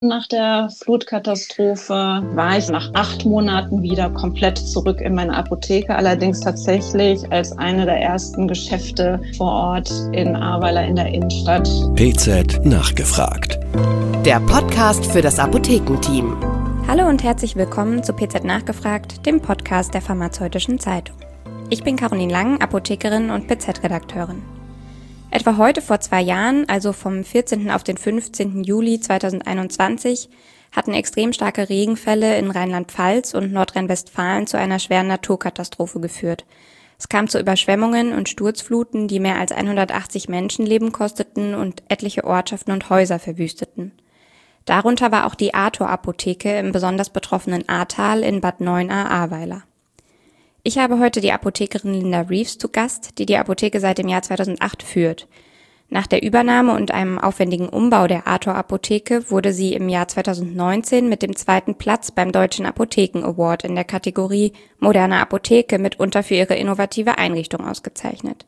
Nach der Flutkatastrophe war ich nach 8 Monaten wieder komplett zurück in meine Apotheke, allerdings tatsächlich als eine der ersten Geschäfte vor Ort in Ahrweiler in der Innenstadt. PZ nachgefragt. Der Podcast für das Apothekenteam. Hallo und herzlich willkommen zu PZ nachgefragt, dem Podcast der Pharmazeutischen Zeitung. Ich bin Caroline Lang, Apothekerin und PZ-Redakteurin. Etwa heute vor 2 Jahren, also vom 14. auf den 15. Juli 2021, hatten extrem starke Regenfälle in Rheinland-Pfalz und Nordrhein-Westfalen zu einer schweren Naturkatastrophe geführt. Es kam zu Überschwemmungen und Sturzfluten, die mehr als 180 Menschenleben kosteten und etliche Ortschaften und Häuser verwüsteten. Darunter war auch die Arthur-Apotheke im besonders betroffenen Ahrtal in Bad Neuenahr-Ahrweiler. Ich habe heute die Apothekerin Linda Reeves zu Gast, die die Apotheke seit dem Jahr 2008 führt. Nach der Übernahme und einem aufwendigen Umbau der Arthur-Apotheke wurde sie im Jahr 2019 mit dem 2. Platz beim Deutschen Apotheken-Award in der Kategorie Moderne Apotheke mitunter für ihre innovative Einrichtung ausgezeichnet.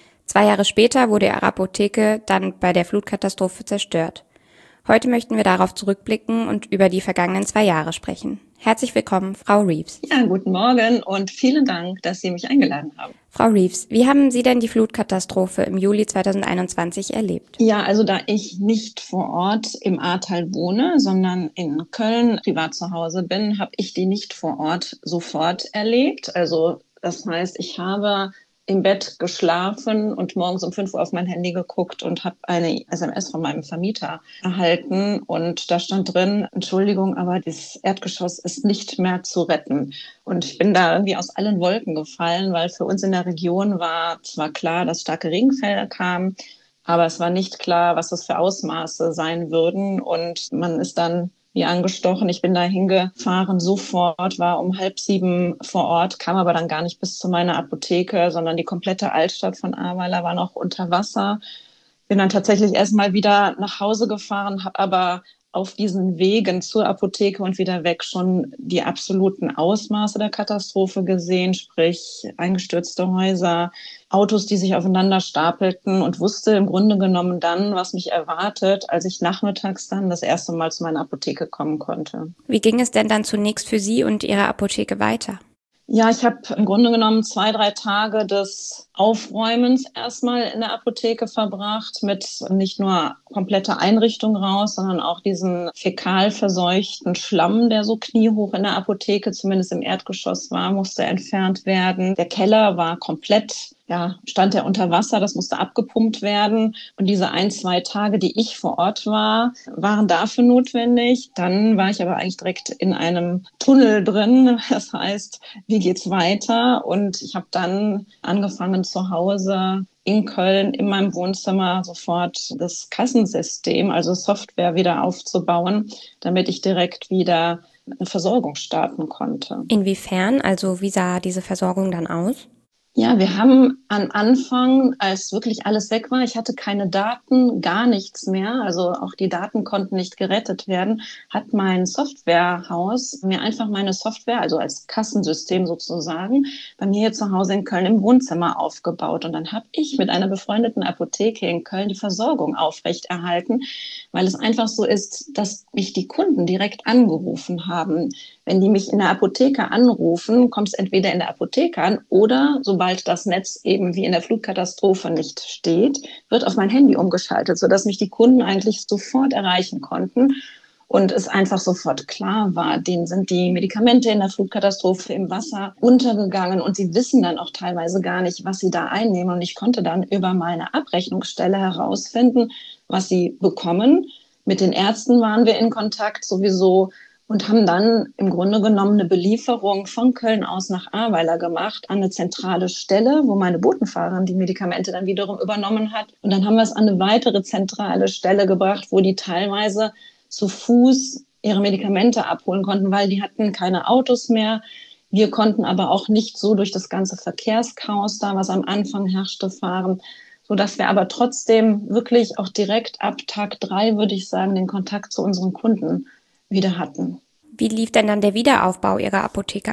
2 Jahre später wurde ihre Apotheke dann bei der Flutkatastrophe zerstört. Heute möchten wir darauf zurückblicken und über die vergangenen 2 Jahre sprechen. Herzlich willkommen, Frau Reeves. Ja, guten Morgen und vielen Dank, dass Sie mich eingeladen haben. Frau Reeves, wie haben Sie denn die Flutkatastrophe im Juli 2021 erlebt? Ja, also da ich nicht vor Ort im Ahrtal wohne, sondern in Köln privat zu Hause bin, habe ich die nicht vor Ort sofort erlebt. Also das heißt, ich habe im Bett geschlafen und morgens um 5 Uhr auf mein Handy geguckt und habe eine SMS von meinem Vermieter erhalten. Und da stand drin, Entschuldigung, aber das Erdgeschoss ist nicht mehr zu retten. Und ich bin da irgendwie aus allen Wolken gefallen, weil für uns in der Region war zwar klar, dass starke Regenfälle kamen, aber es war nicht klar, was das für Ausmaße sein würden. Und man ist dann wie angestochen. Ich bin da hingefahren sofort, war um 6:30 vor Ort, kam aber dann gar nicht bis zu meiner Apotheke, sondern die komplette Altstadt von Ahrweiler war noch unter Wasser. Bin dann tatsächlich erstmal wieder nach Hause gefahren, habe aber auf diesen Wegen zur Apotheke und wieder weg schon die absoluten Ausmaße der Katastrophe gesehen, sprich eingestürzte Häuser, Autos, die sich aufeinander stapelten und wusste im Grunde genommen dann, was mich erwartet, als ich nachmittags dann das erste Mal zu meiner Apotheke kommen konnte. Wie ging es denn dann zunächst für Sie und Ihre Apotheke weiter? Ja, ich habe im Grunde genommen 2, 3 Tage des Aufräumens erstmal in der Apotheke verbracht, mit nicht nur komplette Einrichtung raus, sondern auch diesen fäkal verseuchten Schlamm, der so kniehoch in der Apotheke, zumindest im Erdgeschoss war, musste entfernt werden. Der Keller war komplett, stand er unter Wasser, das musste abgepumpt werden. Und diese 1, 2 Tage, die ich vor Ort war, waren dafür notwendig. Dann war ich aber eigentlich direkt in einem Tunnel drin. Das heißt, wie geht's weiter? Und ich habe dann angefangen zu Hause in Köln in meinem Wohnzimmer sofort das Kassensystem, also Software, wieder aufzubauen, damit ich direkt wieder eine Versorgung starten konnte. Inwiefern? Also wie sah diese Versorgung dann aus? Ja, wir haben am Anfang, als wirklich alles weg war, ich hatte keine Daten, gar nichts mehr, also auch die Daten konnten nicht gerettet werden, hat mein Softwarehaus mir einfach meine Software, also als Kassensystem sozusagen, bei mir hier zu Hause in Köln im Wohnzimmer aufgebaut. Und dann habe ich mit einer befreundeten Apotheke in Köln die Versorgung aufrechterhalten, weil es einfach so ist, dass mich die Kunden direkt angerufen haben. Wenn die mich in der Apotheke anrufen, kommt es entweder in der Apotheke an oder sobald das Netz eben wie in der Flutkatastrophe nicht steht, wird auf mein Handy umgeschaltet, sodass mich die Kunden eigentlich sofort erreichen konnten und es einfach sofort klar war, denen sind die Medikamente in der Flutkatastrophe im Wasser untergegangen und sie wissen dann auch teilweise gar nicht, was sie da einnehmen. Und ich konnte dann über meine Abrechnungsstelle herausfinden, was sie bekommen. Mit den Ärzten waren wir in Kontakt sowieso und haben dann im Grunde genommen eine Belieferung von Köln aus nach Ahrweiler gemacht, an eine zentrale Stelle, wo meine Botenfahrerin die Medikamente dann wiederum übernommen hat. Und dann haben wir es an eine weitere zentrale Stelle gebracht, wo die teilweise zu Fuß ihre Medikamente abholen konnten, weil die hatten keine Autos mehr. Wir konnten aber auch nicht so durch das ganze Verkehrschaos da, was am Anfang herrschte, fahren, sodass wir aber trotzdem wirklich auch direkt ab Tag 3, würde ich sagen, den Kontakt zu unseren Kunden wieder hatten. Wie lief denn dann der Wiederaufbau Ihrer Apotheke ab?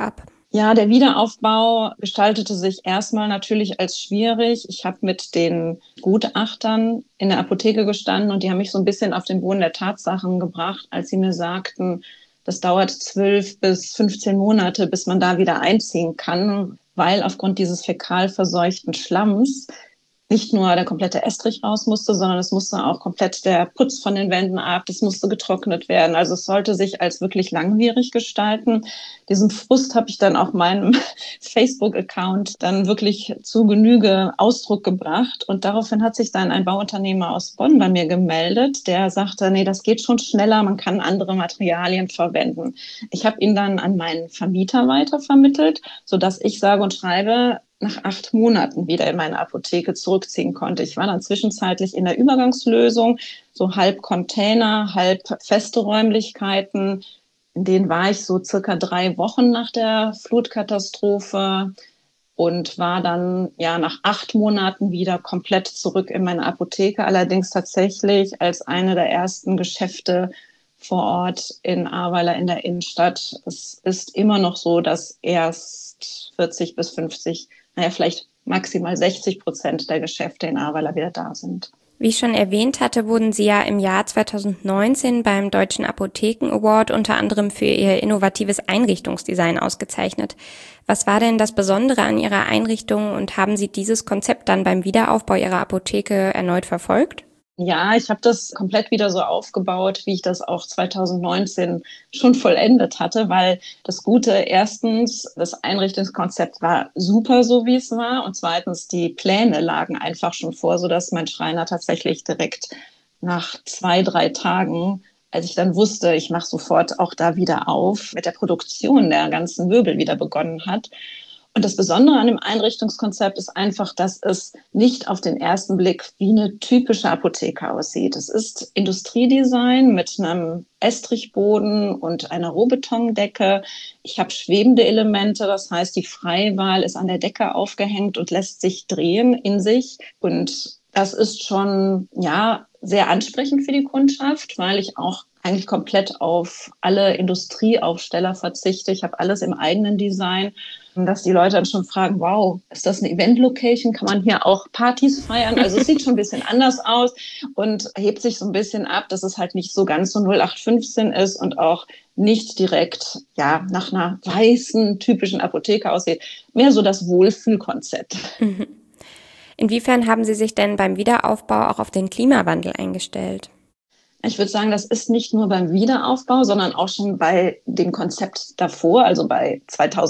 Ja, der Wiederaufbau gestaltete sich erstmal natürlich als schwierig. Ich habe mit den Gutachtern in der Apotheke gestanden und die haben mich so ein bisschen auf den Boden der Tatsachen gebracht, als sie mir sagten, das dauert 12 bis 15 Monate, bis man da wieder einziehen kann, weil aufgrund dieses fäkal verseuchten Schlamms nicht nur der komplette Estrich raus musste, sondern es musste auch komplett der Putz von den Wänden ab, das musste getrocknet werden. Also es sollte sich als wirklich langwierig gestalten. Diesen Frust habe ich dann auch meinem Facebook-Account dann wirklich zu Genüge Ausdruck gebracht. Und daraufhin hat sich dann ein Bauunternehmer aus Bonn bei mir gemeldet, der sagte, nee, das geht schon schneller, man kann andere Materialien verwenden. Ich habe ihn dann an meinen Vermieter weitervermittelt, sodass ich sage und schreibe, nach 8 Monaten wieder in meine Apotheke zurückziehen konnte. Ich war dann zwischenzeitlich in der Übergangslösung, so halb Container, halb feste Räumlichkeiten. In denen war ich so circa 3 Wochen nach der Flutkatastrophe und war dann ja nach 8 Monaten wieder komplett zurück in meine Apotheke. Allerdings tatsächlich als eine der ersten Geschäfte vor Ort in Ahrweiler in der Innenstadt. Es ist immer noch so, dass erst 40 bis 50, vielleicht maximal 60% der Geschäfte in Ahrweiler wieder da sind. Wie ich schon erwähnt hatte, wurden Sie ja im Jahr 2019 beim Deutschen Apotheken Award unter anderem für Ihr innovatives Einrichtungsdesign ausgezeichnet. Was war denn das Besondere an Ihrer Einrichtung und haben Sie dieses Konzept dann beim Wiederaufbau Ihrer Apotheke erneut verfolgt? Ja, ich habe das komplett wieder so aufgebaut, wie ich das auch 2019 schon vollendet hatte, weil das Gute, erstens, das Einrichtungskonzept war super, so wie es war, und zweitens, die Pläne lagen einfach schon vor, sodass mein Schreiner tatsächlich direkt nach 2, 3 Tagen, als ich dann wusste, ich mache sofort auch da wieder auf, mit der Produktion der ganzen Möbel wieder begonnen hat. Und das Besondere an dem Einrichtungskonzept ist einfach, dass es nicht auf den ersten Blick wie eine typische Apotheke aussieht. Es ist Industriedesign mit einem Estrichboden und einer Rohbetondecke. Ich habe schwebende Elemente, das heißt, die Freiwahl ist an der Decke aufgehängt und lässt sich drehen in sich. Und das ist schon, ja, sehr ansprechend für die Kundschaft, weil ich auch eigentlich komplett auf alle Industrieaufsteller verzichte. Ich habe alles im eigenen Design. Dass die Leute dann schon fragen, wow, ist das eine Event-Location? Kann man hier auch Partys feiern? Also es sieht schon ein bisschen anders aus und hebt sich so ein bisschen ab, dass es halt nicht so ganz so 0815 ist und auch nicht direkt ja nach einer weißen, typischen Apotheke aussieht. Mehr so das Wohlfühlkonzept. Mhm. Inwiefern haben Sie sich denn beim Wiederaufbau auch auf den Klimawandel eingestellt? Ich würde sagen, das ist nicht nur beim Wiederaufbau, sondern auch schon bei dem Konzept davor, also bei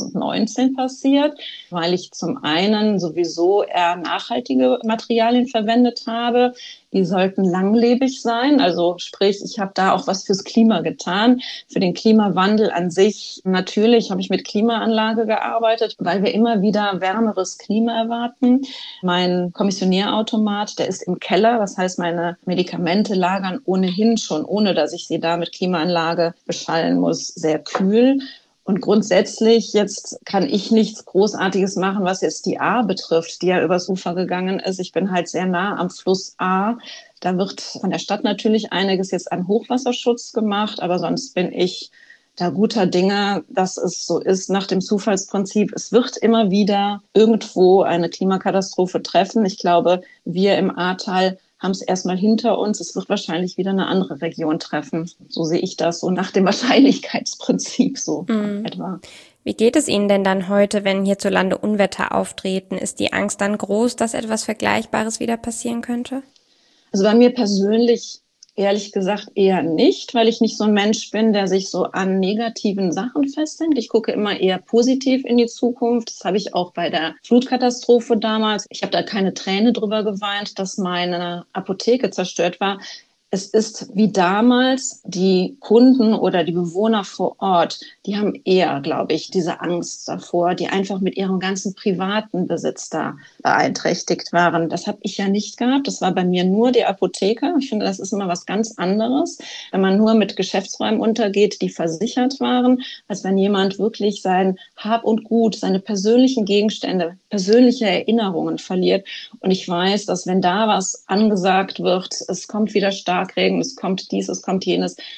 2019 passiert, weil ich zum einen sowieso eher nachhaltige Materialien verwendet habe. Die sollten langlebig sein, also sprich, ich habe da auch was fürs Klima getan. Für den Klimawandel an sich natürlich habe ich mit Klimaanlage gearbeitet, weil wir immer wieder wärmeres Klima erwarten. Mein Kommissionierautomat, der ist im Keller, das heißt, meine Medikamente lagern ohnehin schon, ohne dass ich sie da mit Klimaanlage beschallen muss, sehr kühl. Und grundsätzlich jetzt kann ich nichts Großartiges machen, was jetzt die Ahr betrifft, die ja übers Ufer gegangen ist. Ich bin halt sehr nah am Fluss Ahr. Da wird von der Stadt natürlich einiges jetzt an Hochwasserschutz gemacht, aber sonst bin ich da guter Dinge, dass es so ist nach dem Zufallsprinzip. Es wird immer wieder irgendwo eine Klimakatastrophe treffen. Ich glaube, wir im Ahrtal haben es erstmal hinter uns. Es wird wahrscheinlich wieder eine andere Region treffen. So sehe ich das, so nach dem Wahrscheinlichkeitsprinzip so etwa. Wie geht es Ihnen denn dann heute, wenn hierzulande Unwetter auftreten? Ist die Angst dann groß, dass etwas Vergleichbares wieder passieren könnte? Also bei mir persönlich ehrlich gesagt eher nicht, weil ich nicht so ein Mensch bin, der sich so an negativen Sachen festhält. Ich gucke immer eher positiv in die Zukunft. Das habe ich auch bei der Flutkatastrophe damals. Ich habe da keine Träne drüber geweint, dass meine Apotheke zerstört war. Es ist wie damals, die Kunden oder die Bewohner vor Ort, die haben eher, glaube ich, diese Angst davor, die einfach mit ihrem ganzen privaten Besitz da beeinträchtigt waren. Das habe ich ja nicht gehabt. Das war bei mir nur die Apotheke. Ich finde, das ist immer was ganz anderes, wenn man nur mit Geschäftsräumen untergeht, die versichert waren, als wenn jemand wirklich sein Hab und Gut, seine persönlichen Gegenstände, persönliche Erinnerungen verliert. Und ich weiß, dass wenn da was angesagt wird, es kommt wieder Starkregen, es kommt dies, es kommt jenes,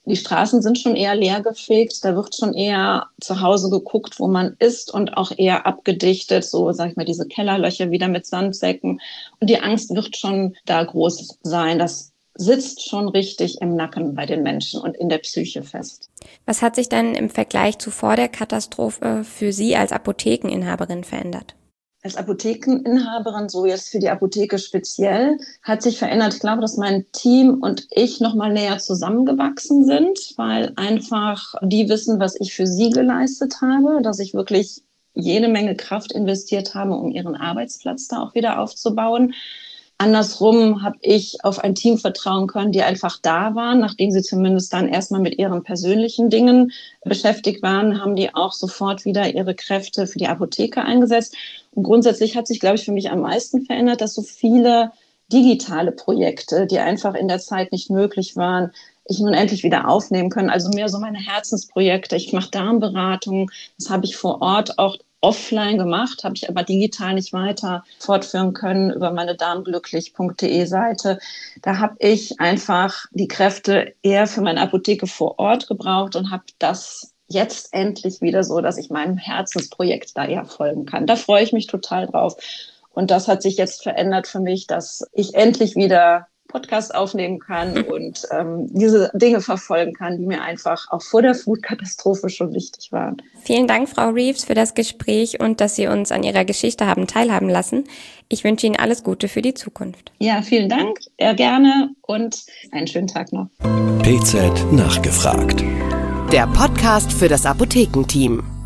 Die Straßen sind schon eher leergefegt, da wird schon eher zu Hause geguckt, wo man ist und auch eher abgedichtet, so sag ich mal, diese Kellerlöcher wieder mit Sandsäcken. Und die Angst wird schon da groß sein. Das sitzt schon richtig im Nacken bei den Menschen und in der Psyche fest. Was hat sich dann im Vergleich zu vor der Katastrophe für Sie als Apothekeninhaberin verändert? Als Apothekeninhaberin, so jetzt für die Apotheke speziell, hat sich verändert. Ich glaube, dass mein Team und ich noch mal näher zusammengewachsen sind, weil einfach die wissen, was ich für sie geleistet habe, dass ich wirklich jede Menge Kraft investiert habe, um ihren Arbeitsplatz da auch wieder aufzubauen. Andersrum habe ich auf ein Team vertrauen können, die einfach da waren, nachdem sie zumindest dann erstmal mit ihren persönlichen Dingen beschäftigt waren, haben die auch sofort wieder ihre Kräfte für die Apotheke eingesetzt. Und grundsätzlich hat sich, glaube ich, für mich am meisten verändert, dass so viele digitale Projekte, die einfach in der Zeit nicht möglich waren, ich nun endlich wieder aufnehmen können. Also mehr so meine Herzensprojekte. Ich mache Darmberatungen. Das habe ich vor Ort auch offline gemacht, habe ich aber digital nicht weiter fortführen können über meine darmglücklich.de Seite. Da habe ich einfach die Kräfte eher für meine Apotheke vor Ort gebraucht und habe das jetzt endlich wieder so, dass ich meinem Herzensprojekt da eher folgen kann. Da freue ich mich total drauf. Und das hat sich jetzt verändert für mich, dass ich endlich wieder Podcast aufnehmen kann und diese Dinge verfolgen kann, die mir einfach auch vor der Flutkatastrophe schon wichtig waren. Vielen Dank, Frau Reeves, für das Gespräch und dass Sie uns an Ihrer Geschichte haben teilhaben lassen. Ich wünsche Ihnen alles Gute für die Zukunft. Ja, vielen Dank, gerne und einen schönen Tag noch. PZ nachgefragt. Der Podcast für das Apothekenteam.